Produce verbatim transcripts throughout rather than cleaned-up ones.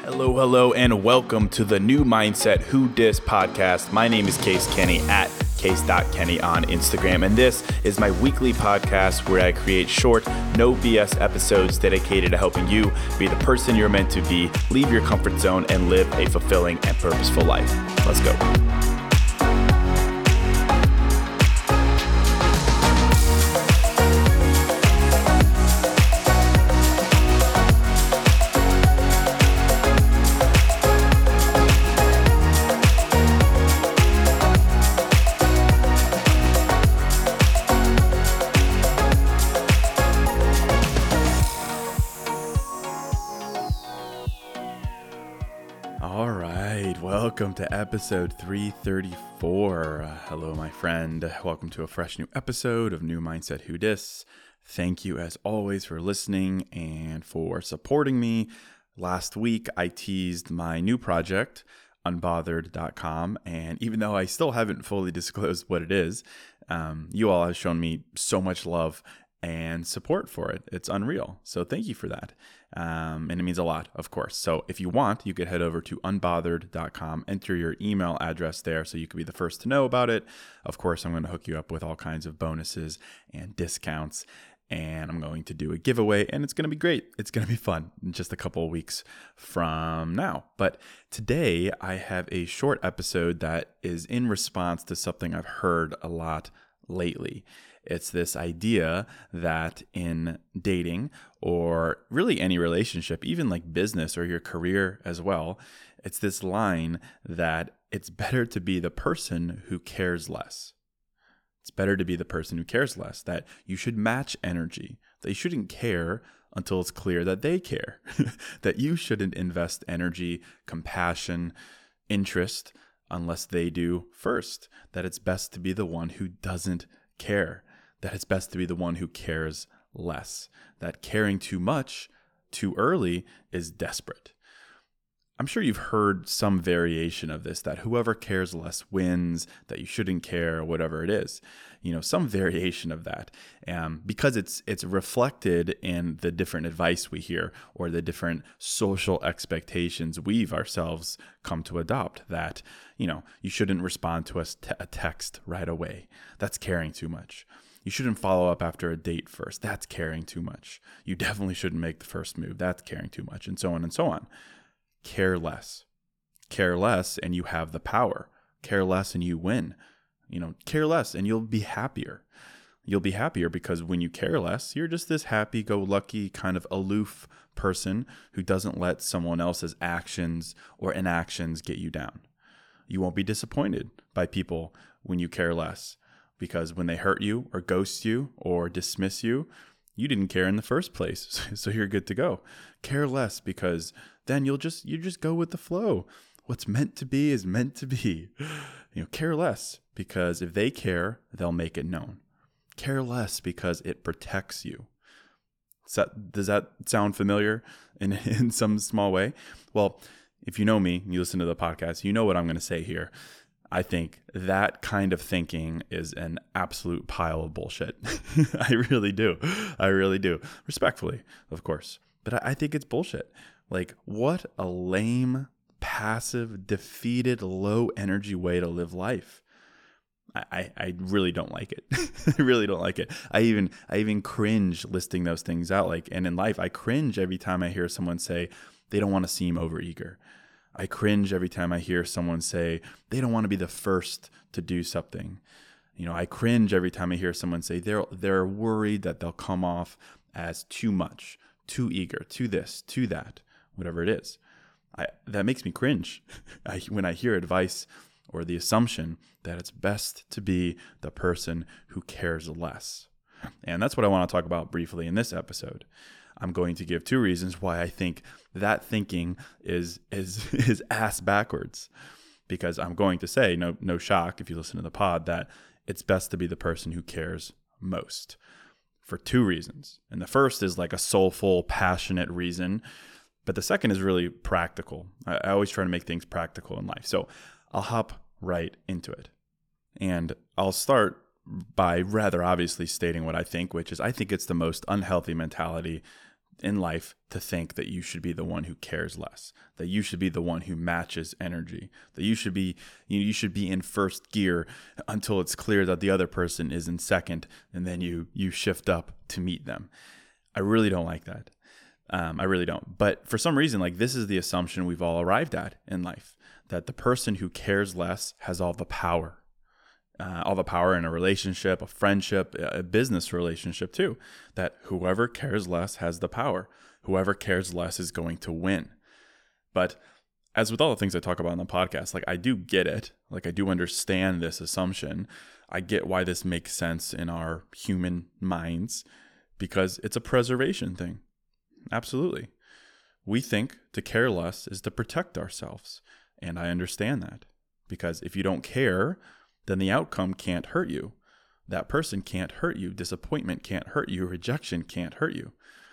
Hello, hello, and welcome to the New Mindset Who Dis podcast. My name is Case Kenny at case dot kenny on Instagram, and this is my weekly podcast where I create short, no B S episodes dedicated to helping you be the person you're meant to be, leave your comfort zone, and live a fulfilling and purposeful life. Let's go. Welcome to episode three thirty-four. Uh, hello, my friend. Welcome to a fresh new episode of New Mindset Who Dis. Thank you, as always, for listening and for supporting me. Last week, I teased my new project, unbothered dot com, and even though I still haven't fully disclosed what it is, um, you all have shown me so much love and support for it. It's unreal. So thank you for that. Um, and it means a lot, of course. So if you want, you could head over to unbothered dot com, enter your email address there so you could be the first to know about it. Of course, I'm going to hook you up with all kinds of bonuses and discounts, and I'm going to do a giveaway, and it's going to be great. It's going to be fun in just a couple of weeks from now. But today I have a short episode that is in response to something I've heard a lot lately. It's this idea that in dating or really any relationship, even like business or your career as well, it's this line that it's better to be the person who cares less. It's better to be the person who cares less, that you should match energy, that you shouldn't care until it's clear that they care, that you shouldn't invest energy, compassion, interest unless they do first, that it's best to be the one who doesn't care. That it's best to be the one who cares less, that caring too much too early is desperate. I'm sure you've heard some variation of this, that whoever cares less wins, that you shouldn't care, whatever it is. You know, some variation of that, um, because it's it's reflected in the different advice we hear or the different social expectations we've ourselves come to adopt, that, you know, you shouldn't respond to a, te- a text right away. That's caring too much. You shouldn't follow up after a date first. That's caring too much. You definitely shouldn't make the first move. That's caring too much, and so on and so on. Care less. Care less and you have the power. Care less and you win. You know, care less and you'll be happier. You'll be happier because when you care less, you're just this happy-go-lucky kind of aloof person who doesn't let someone else's actions or inactions get you down. You won't be disappointed by people when you care less, because when they hurt you or ghost you or dismiss you, you didn't care in the first place. So you're good to go. Care less, because then you'll just you just go with the flow. What's meant to be is meant to be. You know, care less, because if they care, they'll make it known. Care less because it protects you. That, does that sound familiar in, in some small way? Well, if you know me, you listen to the podcast, you know what I'm going to say here. I think that kind of thinking is an absolute pile of bullshit. I really do. I really do. Respectfully, of course. But I, I think it's bullshit. Like, what a lame, passive, defeated, low energy way to live life. I, I, I really don't like it. I really don't like it. I even I even cringe listing those things out. Like, and in life, I cringe every time I hear someone say they don't want to seem overeager. I cringe every time I hear someone say they don't want to be the first to do something. You know, I cringe every time I hear someone say they're they're worried that they'll come off as too much, too eager, too this, too that, whatever it is. I, that makes me cringe I, when I hear advice or the assumption that it's best to be the person who cares less. And that's what I want to talk about briefly in this episode. I'm going to give two reasons why I think that thinking is is is ass backwards. Because I'm going to say, no no shock if you listen to the pod, that it's best to be the person who cares most for two reasons. And the first is like a soulful, passionate reason. But the second is really practical. I, I always try to make things practical in life. So I'll hop right into it. And I'll start by rather obviously stating what I think, which is I think it's the most unhealthy mentality in life to think that you should be the one who cares less, that you should be the one who matches energy, that you should be you, you should be in first gear until it's clear that the other person is in second, and then you you shift up to meet them. I really don't like that. Um, I really don't. But for some reason, like this is the assumption we've all arrived at in life, that the person who cares less has all the power. Uh, all the power in a relationship, a friendship, a business relationship too, that whoever cares less has the power. Whoever cares less is going to win. But as with all the things I talk about on the podcast, like I do get it. Like I do understand this assumption. I get why this makes sense in our human minds because it's a preservation thing. Absolutely. We think to care less is to protect ourselves. And I understand that because if you don't care, then the outcome can't hurt you. That person can't hurt you. Disappointment can't hurt you. Rejection can't hurt you.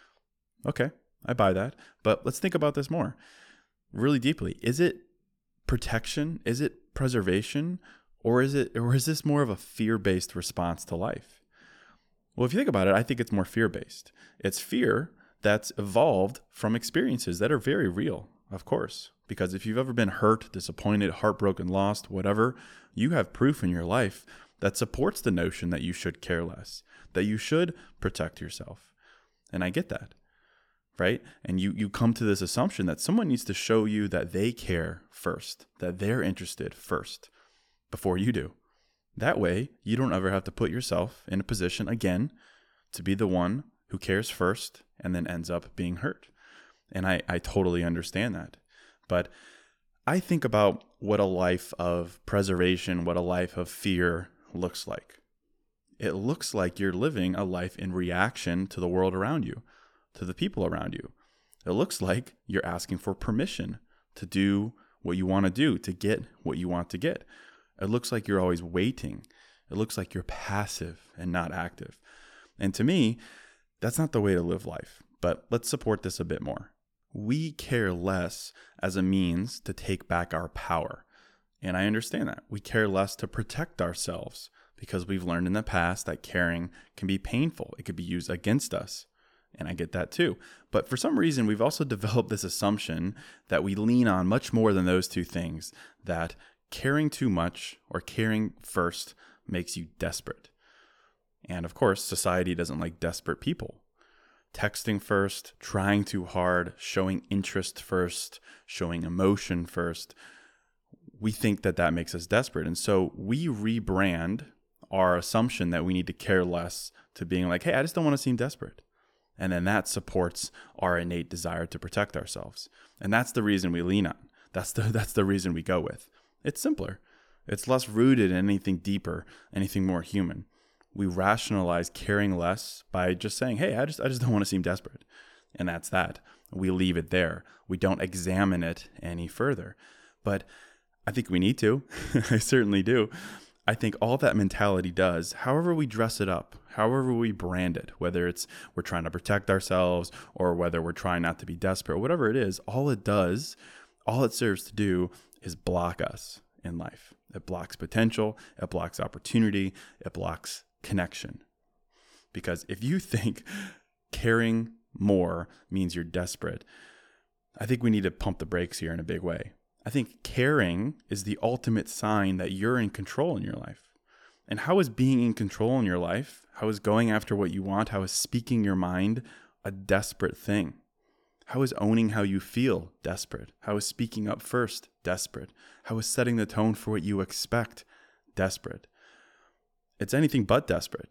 Okay, I buy that. But let's think about this more really deeply. Is it protection? Is it preservation? Or is it, or is this more of a fear-based response to life? Well, if you think about it, I think it's more fear-based. It's fear that's evolved from experiences that are very real, of course. Because if you've ever been hurt, disappointed, heartbroken, lost, whatever, you have proof in your life that supports the notion that you should care less, that you should protect yourself. And I get that, right? And you you come to this assumption that someone needs to show you that they care first, that they're interested first before you do. That way, you don't ever have to put yourself in a position again to be the one who cares first and then ends up being hurt. And I, I totally understand that. But I think about what a life of preservation, what a life of fear looks like. It looks like you're living a life in reaction to the world around you, to the people around you. It looks like you're asking for permission to do what you want to do, to get what you want to get. It looks like you're always waiting. It looks like you're passive and not active. And to me, that's not the way to live life. But let's support this a bit more. We care less as a means to take back our power. And I understand that. We care less to protect ourselves because we've learned in the past that caring can be painful. It could be used against us. And I get that too. But for some reason, we've also developed this assumption that we lean on much more than those two things, that caring too much or caring first makes you desperate. And of course, society doesn't like desperate people. Texting first, trying too hard, showing interest first, showing emotion first. We think that that makes us desperate. And so we rebrand our assumption that we need to care less to being like, hey, I just don't want to seem desperate. And then that supports our innate desire to protect ourselves. And that's the reason we lean on. That's the, that's the reason we go with. It's simpler. It's less rooted in anything deeper, anything more human. We rationalize caring less by just saying, hey, I just I just don't want to seem desperate. And that's that. We leave it there. We don't examine it any further. But I think we need to. I certainly do. I think all that mentality does, however we dress it up, however we brand it, whether it's we're trying to protect ourselves or whether we're trying not to be desperate, whatever it is, all it does, all it serves to do is block us in life. It blocks potential. It blocks opportunity. It blocks connection. Because if you think caring more means you're desperate, I think we need to pump the brakes here in a big way. I think caring is the ultimate sign that you're in control in your life. And how is being in control in your life, how is going after what you want, how is speaking your mind a desperate thing? How is owning how you feel desperate? How is speaking up first desperate? How is setting the tone for what you expect desperate? It's anything but desperate.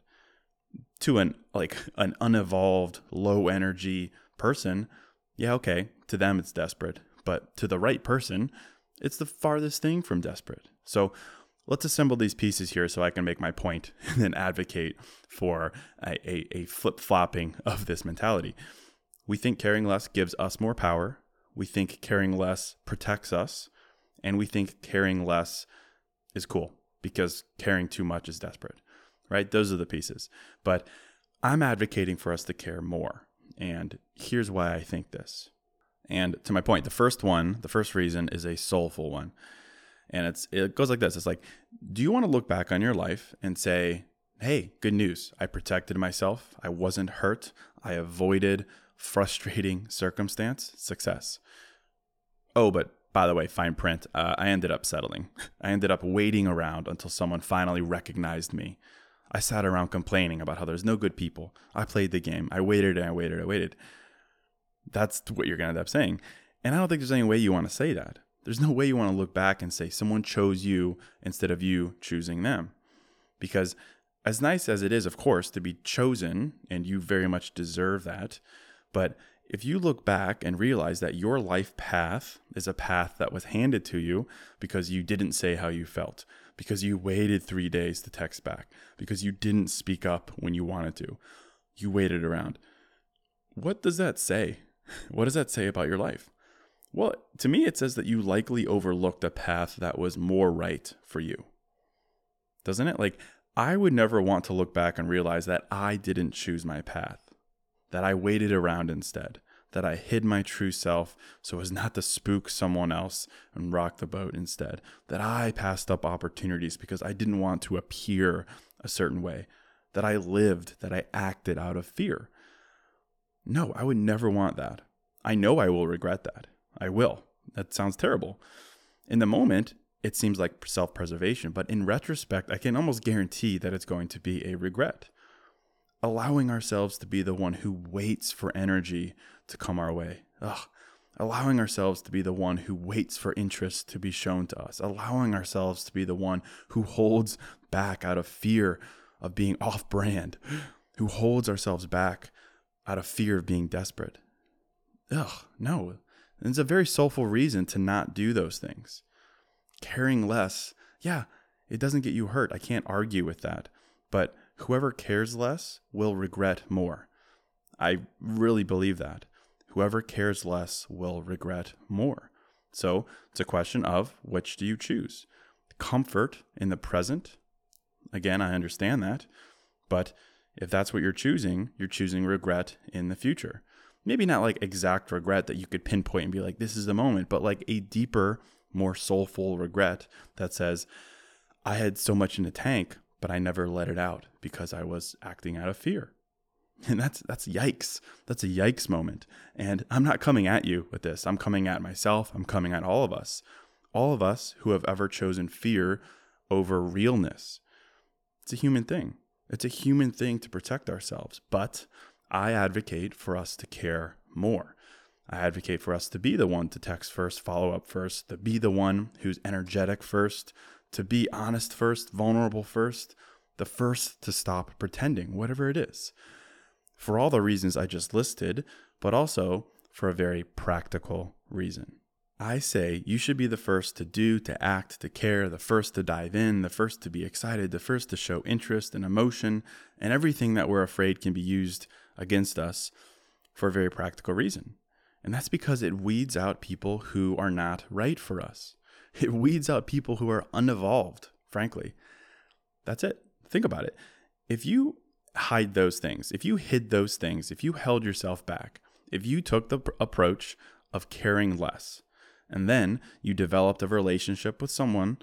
To an like an unevolved, low energy person, yeah, okay, to them it's desperate. But to the right person, it's the farthest thing from desperate. So let's assemble these pieces here so I can make my point and then advocate for a, a, a flip-flopping of this mentality. We think caring less gives us more power. We think caring less protects us. And we think caring less is cool because caring too much is desperate, right? Those are the pieces. But I'm advocating for us to care more. And here's why I think this. And to my point, the first one, the first reason is a soulful one. And it's it goes like this. It's like, do you want to look back on your life and say, hey, good news. I protected myself. I wasn't hurt. I avoided frustrating circumstance, success. Oh, but by the way, fine print, uh, I ended up settling. I ended up waiting around until someone finally recognized me. I sat around complaining about how there's no good people. I played the game. I waited and I waited, I waited. That's what you're going to end up saying. And I don't think there's any way you want to say that. There's no way you want to look back and say someone chose you instead of you choosing them. Because as nice as it is, of course, to be chosen, and you very much deserve that, but if you look back and realize that your life path is a path that was handed to you because you didn't say how you felt, because you waited three days to text back, because you didn't speak up when you wanted to, you waited around. What does that say? What does that say about your life? Well, to me, it says that you likely overlooked a path that was more right for you. Doesn't it? Like, I would never want to look back and realize that I didn't choose my path, that I waited around instead, that I hid my true self so as not to spook someone else and rock the boat instead, that I passed up opportunities because I didn't want to appear a certain way, that I lived, that I acted out of fear. No, I would never want that. I know I will regret that. I will. That sounds terrible. In the moment, it seems like self-preservation, but in retrospect, I can almost guarantee that it's going to be a regret. Allowing ourselves to be the one who waits for energy to come our way. Ugh. Allowing ourselves to be the one who waits for interest to be shown to us. Allowing ourselves to be the one who holds back out of fear of being off-brand, who holds ourselves back out of fear of being desperate. Ugh, no. It's a very soulful reason to not do those things. Caring less, yeah, it doesn't get you hurt. I can't argue with that. But whoever cares less will regret more. I really believe that. Whoever cares less will regret more. So it's a question of which do you choose? Comfort in the present. Again, I understand that. But if that's what you're choosing, you're choosing regret in the future. Maybe not like exact regret that you could pinpoint and be like, this is the moment, but like a deeper, more soulful regret that says, I had so much in the tank, but I never let it out because I was acting out of fear. And that's that's yikes. That's a yikes moment. And I'm not coming at you with this. I'm coming at myself. I'm coming at all of us. All of us who have ever chosen fear over realness. It's a human thing. It's a human thing to protect ourselves. But I advocate for us to care more. I advocate for us to be the one to text first, follow up first, to be the one who's energetic first, to be honest first, vulnerable first, the first to stop pretending, whatever it is. For all the reasons I just listed, but also for a very practical reason. I say you should be the first to do, to act, to care, the first to dive in, the first to be excited, the first to show interest and emotion, and everything that we're afraid can be used against us for a very practical reason. And that's because it weeds out people who are not right for us. It weeds out people who are unevolved, frankly. That's it. Think about it. If you hide those things, if you hid those things, if you held yourself back, if you took the pr- approach of caring less, and then you developed a relationship with someone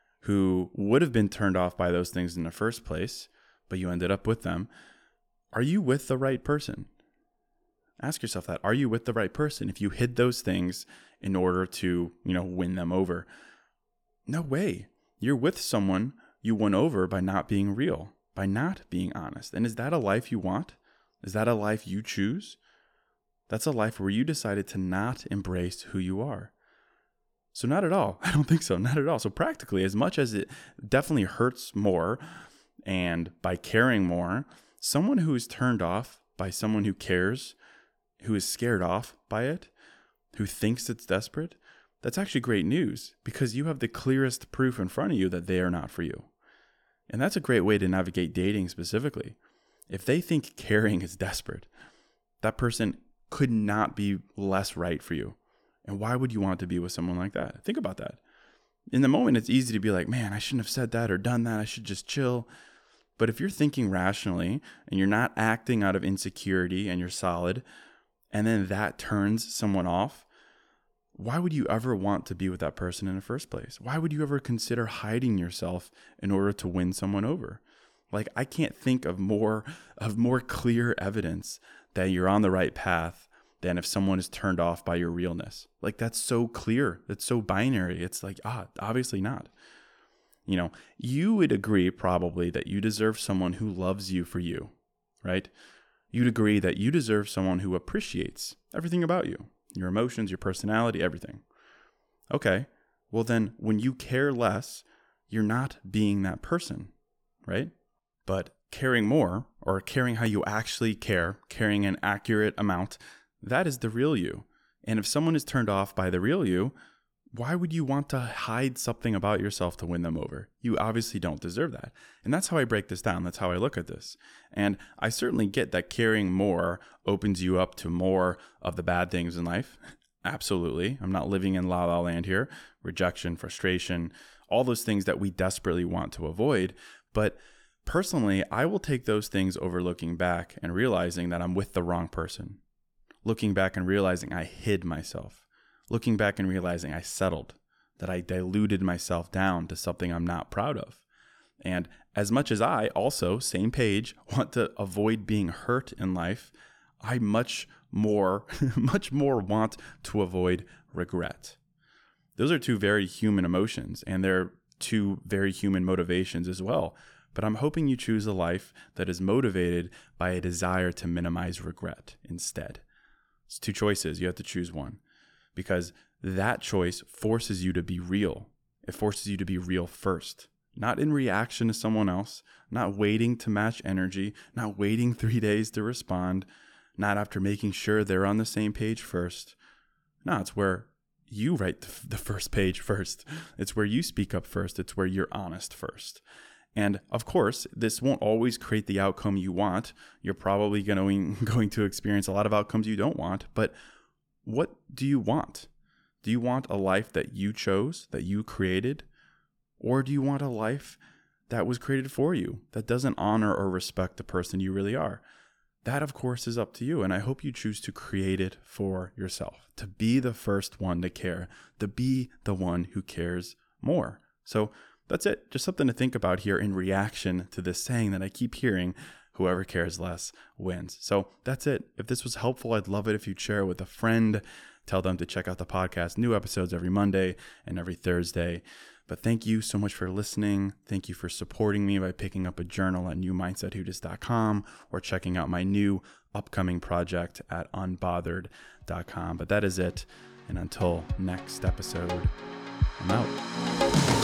who would have been turned off by those things in the first place, but you ended up with them, are you with the right person? Ask yourself that. Are you with the right person if you hid those things in order to, you know, win them over? No way. You're with someone you won over by not being real, by not being honest. And is that a life you want? Is that a life you choose? That's a life where you decided to not embrace who you are. So not at all. I don't think so. Not at all. So practically, as much as it definitely hurts more, and by caring more, someone who is turned off by someone who cares, who is scared off by it, who thinks it's desperate, that's actually great news because you have the clearest proof in front of you that they are not for you. And that's a great way to navigate dating specifically. If they think caring is desperate, that person could not be less right for you. And why would you want to be with someone like that? Think about that. In the moment, it's easy to be like, man, I shouldn't have said that or done that. I should just chill. But if you're thinking rationally and you're not acting out of insecurity and you're solid, and then that turns someone off, why would you ever want to be with that person in the first place? Why would you ever consider hiding yourself in order to win someone over? Like, I can't think of more of more clear evidence that you're on the right path than if someone is turned off by your realness. Like, that's so clear. It's so binary. It's like, ah, obviously not. You know, you would agree probably that you deserve someone who loves you for you, right? You'd agree that you deserve someone who appreciates everything about you, your emotions, your personality, everything. Okay, well then when you care less, you're not being that person, right? But caring more, or caring how you actually care, caring an accurate amount, that is the real you. And if someone is turned off by the real you, why would you want to hide something about yourself to win them over? You obviously don't deserve that. And that's how I break this down. That's how I look at this. And I certainly get that caring more opens you up to more of the bad things in life. Absolutely. I'm not living in la la land here. Rejection, frustration, all those things that we desperately want to avoid. But personally, I will take those things over looking back and realizing that I'm with the wrong person. Looking back and realizing I hid myself. Looking back and realizing I settled, that I diluted myself down to something I'm not proud of. And as much as I also, same page, want to avoid being hurt in life, I much more, much more want to avoid regret. Those are two very human emotions, and they're two very human motivations as well. But I'm hoping you choose a life that is motivated by a desire to minimize regret instead. It's two choices. You have to choose one. Because that choice forces you to be real. It forces you to be real first, not in reaction to someone else, not waiting to match energy, not waiting three days to respond, not after making sure they're on the same page first. No, it's where you write the first page first. It's where you speak up first. It's where you're honest first. And of course, this won't always create the outcome you want. You're probably going, going to experience a lot of outcomes you don't want, but what do you want? Do you want a life that you chose, that you created? Or do you want a life that was created for you, that doesn't honor or respect the person you really are? That, of course, is up to you. And I hope you choose to create it for yourself, to be the first one to care, to be the one who cares more. So that's it. Just something to think about here in reaction to this saying that I keep hearing, whoever cares less wins. So that's it. If this was helpful, I'd love it if you'd share it with a friend. Tell them to check out the podcast. New episodes every Monday and every Thursday. But thank you so much for listening. Thank you for supporting me by picking up a journal at new mindset who dis dot com or checking out my new upcoming project at unbothered dot com. But that is it. And until next episode, I'm out.